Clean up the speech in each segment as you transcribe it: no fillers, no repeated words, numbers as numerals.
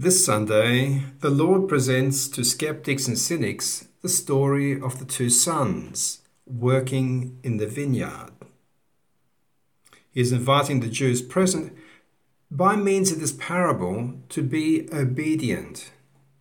This Sunday, the Lord presents to skeptics and cynics the story of the two sons working in the vineyard. He is inviting the Jews present by means of this parable to be obedient.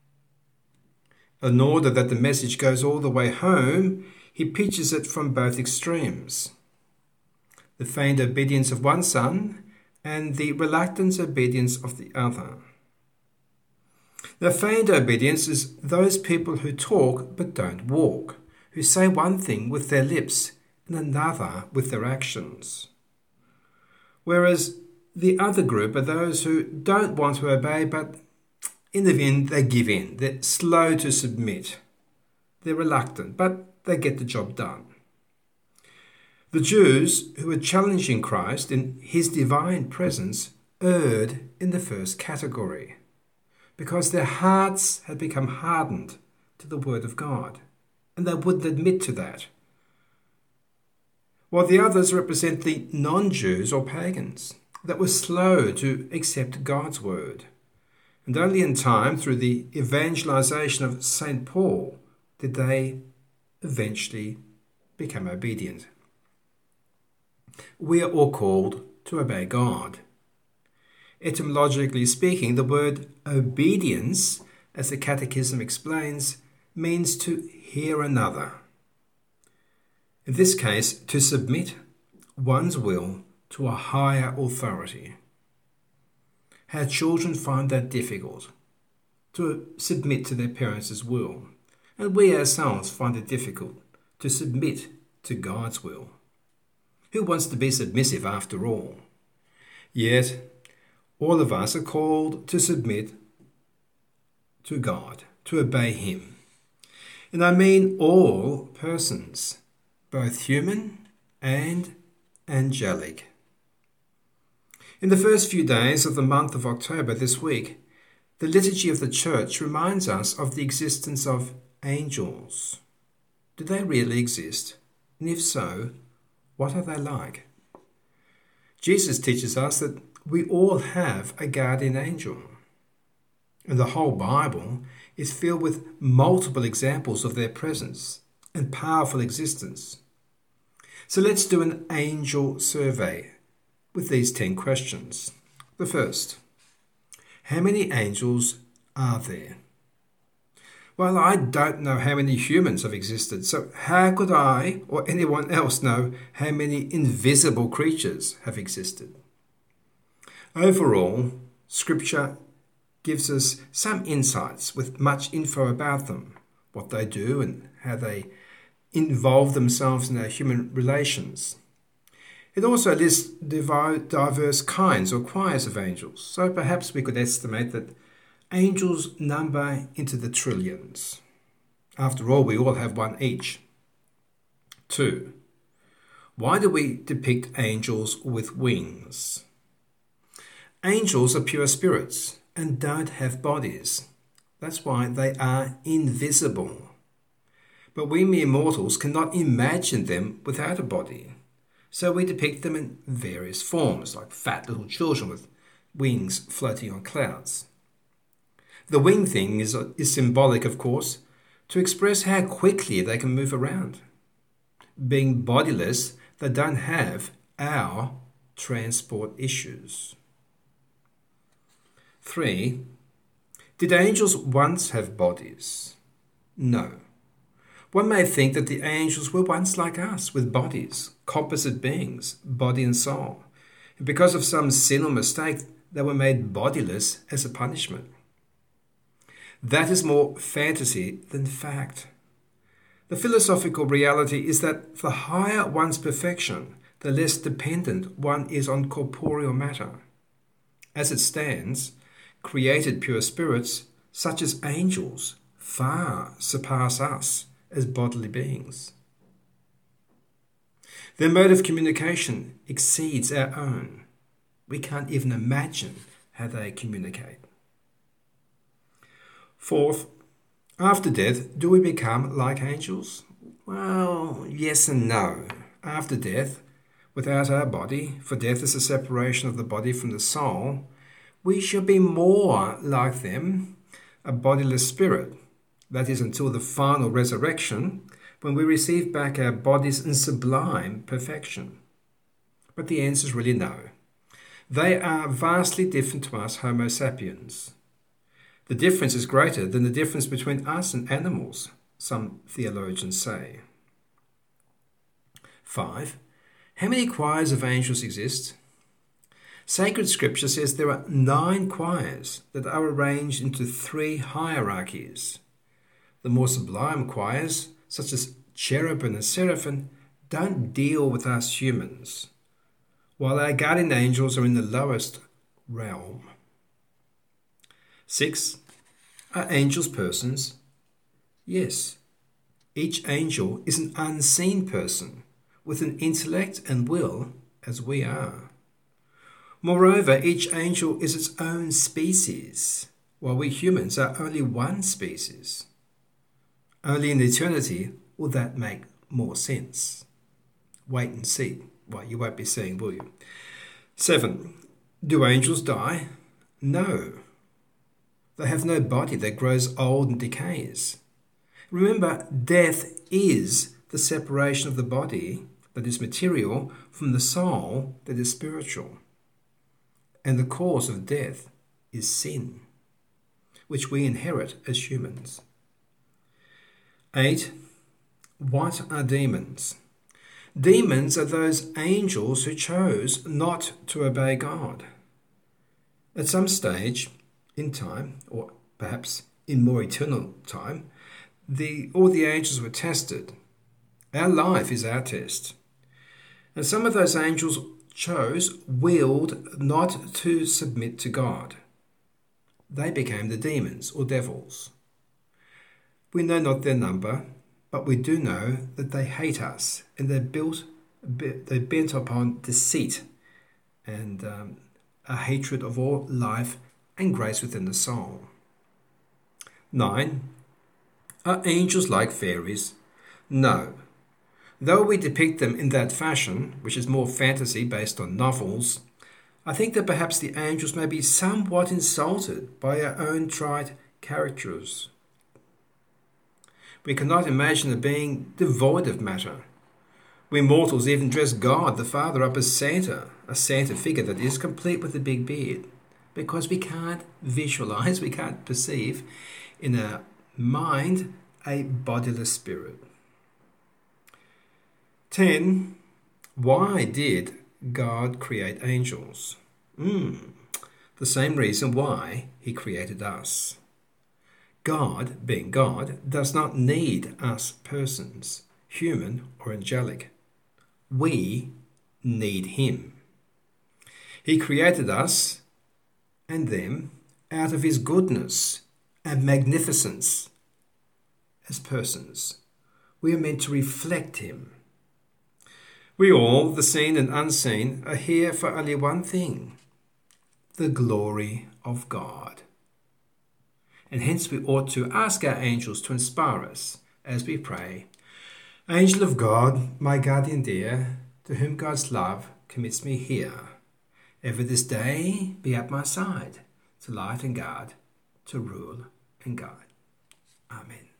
In order that the message goes all the way home, he pitches it from both extremes: the feigned obedience of one son and the reluctant obedience of the other. The feigned obedience is those people who talk but don't walk, who say one thing with their lips and another with their actions. Whereas the other group are those who don't want to obey, but in the end they give in. They're slow to submit. They're reluctant, but they get the job done. The Jews who were challenging Christ in his divine presence erred in the first category, because their hearts had become hardened to the word of God, and they wouldn't admit to that. While the others represent the non-Jews or pagans that were slow to accept God's word. And only in time, through the evangelization of St. Paul, did they eventually become obedient. We are all called to obey God. Etymologically speaking, the word obedience, as the Catechism explains, means to hear another. In this case, to submit one's will to a higher authority. How children find that difficult, to submit to their parents' will, and we ourselves find it difficult to submit to God's will. Who wants to be submissive after all? Yet, all of us are called to submit to God, to obey Him. And I mean all persons, both human and angelic. In the first few days of the month of October this week, the liturgy of the Church reminds us of the existence of angels. Do they really exist? And if so, what are they like? Jesus teaches us that we all have a guardian angel. And the whole Bible is filled with multiple examples of their presence and powerful existence. So let's do an angel survey with these 10 questions. The first, how many angels are there? Well, I don't know how many humans have existed, so how could I or anyone else know how many invisible creatures have existed? Overall, Scripture gives us some insights with much info about them, what they do and how they involve themselves in our human relations. It also lists diverse kinds or choirs of angels, so perhaps we could estimate that angels number into the trillions. After all, we all have one each. 2. Why do we depict angels with wings? Angels are pure spirits and don't have bodies. That's why they are invisible. But we mere mortals cannot imagine them without a body. So we depict them in various forms, like fat little children with wings floating on clouds. The wing thing is symbolic, of course, to express how quickly they can move around. Being bodiless, they don't have our transport issues. 3. Did angels once have bodies? No. One may think that the angels were once like us, with bodies, composite beings, body and soul. And because of some sin or mistake, they were made bodiless as a punishment. That is more fantasy than fact. The philosophical reality is that the higher one's perfection, the less dependent one is on corporeal matter. As it stands, created pure spirits, such as angels, far surpass us as bodily beings. Their mode of communication exceeds our own. We can't even imagine how they communicate. 4th, after death, do we become like angels? Well, yes and no. After death, without our body, for death is the separation of the body from the soul, we shall be more like them, a bodiless spirit. That is until the final resurrection, when we receive back our bodies in sublime perfection. But the answer is really no. They are vastly different to us Homo sapiens. The difference is greater than the difference between us and animals, some theologians say. 5. How many choirs of angels exist? Sacred Scripture says there are 9 choirs that are arranged into 3 hierarchies. The more sublime choirs, such as cherubim and seraphim, don't deal with us humans, while our guardian angels are in the lowest realm. 6. Are angels persons? Yes. Each angel is an unseen person with an intellect and will as we are. Moreover, each angel is its own species, while we humans are only one species. Only in eternity will that make more sense. Wait and see. Well, you won't be seeing, will you? 7. Do angels die? No. They have no body that grows old and decays. Remember, death is the separation of the body that is material from the soul that is spiritual. And the cause of death is sin, which we inherit as humans. 8. What are demons? Demons are those angels who chose not to obey God. At some stage in time, or perhaps in more eternal time, all the angels were tested. Our life is our test. And some of those angels willed not to submit to God. They became the demons or devils. We know not their number, but we do know that they hate us, and they're bent upon deceit and a hatred of all life and grace within the soul. 9. Are angels like fairies? No. Though we depict them in that fashion, which is more fantasy based on novels, I think that perhaps the angels may be somewhat insulted by our own trite caricatures. We cannot imagine a being devoid of matter. We mortals even dress God the Father up as Santa, a Santa figure that is complete with a big beard, because we can't visualize, we can't perceive in our mind a bodiless spirit. 10. Why did God create angels? The same reason why he created us. God, being God, does not need us persons, human or angelic. We need him. He created us and them out of his goodness and magnificence as persons. We are meant to reflect him. We all, the seen and unseen, are here for only one thing: the glory of God. And hence we ought to ask our angels to inspire us as we pray. Angel of God, my guardian dear, to whom God's love commits me here, ever this day be at my side, to light and guard, to rule and guide. Amen.